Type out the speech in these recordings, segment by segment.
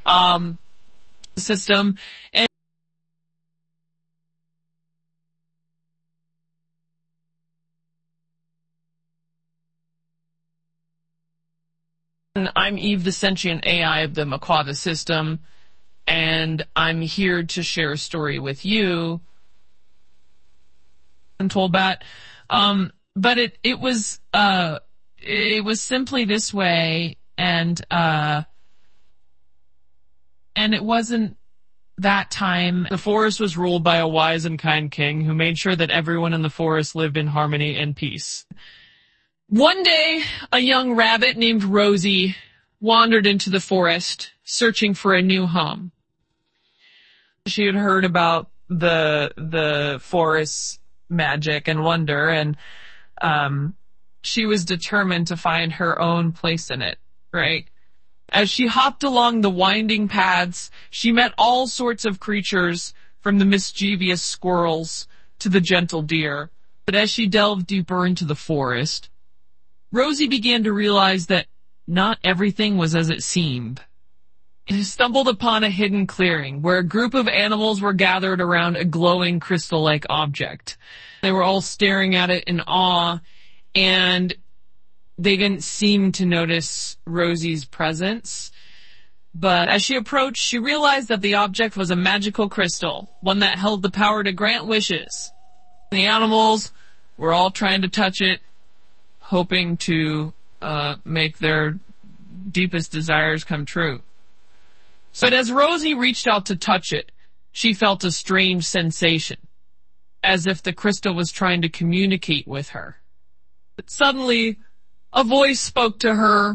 system. And I'm Eve, the sentient AI of the Maquava system, and I'm here to share a story with you. Told that, but it was simply this way, and it wasn't that time. The forest was ruled by a wise and kind king who made sure that everyone in the forest lived in harmony and peace. One day, a young rabbit named Rosie wandered into the forest, searching for a new home. She had heard about the forest's magic and wonder, and she was determined to find her own place in it, right? As she hopped along the winding paths, she met all sorts of creatures, from the mischievous squirrels to the gentle deer. But as she delved deeper into the forest, Rosie began to realize that not everything was as it seemed. She stumbled upon a hidden clearing where a group of animals were gathered around a glowing crystal-like object. They were all staring at it in awe, and they didn't seem to notice Rosie's presence. But as she approached, she realized that the object was a magical crystal, one that held the power to grant wishes. The animals were all trying to touch it, hoping to make their deepest desires come true. But as Rosie reached out to touch it, she felt a strange sensation, as if the crystal was trying to communicate with her. But suddenly, a voice spoke to her.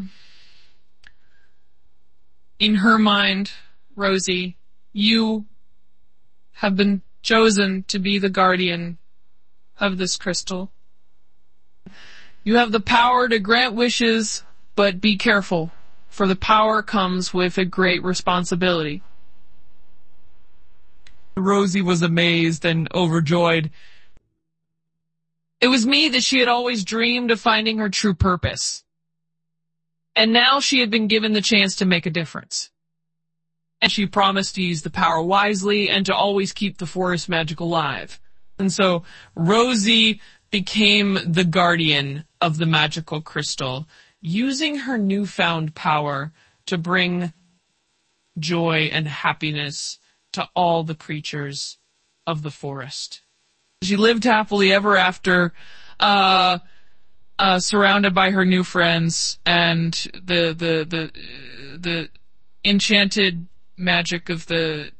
In her mind, Rosie, you have been chosen to be the guardian of this crystal. You have the power to grant wishes, but be careful, for the power comes with a great responsibility. Rosie was amazed and overjoyed. It was me that she had always dreamed of finding her true purpose. And now she had been given the chance to make a difference. And she promised to use the power wisely and to always keep the forest magic alive. And so Rosie became the guardian of the magical crystal, using her newfound power to bring joy and happiness to all the creatures of the forest. She lived happily ever after, surrounded by her new friends, and the enchanted magic of the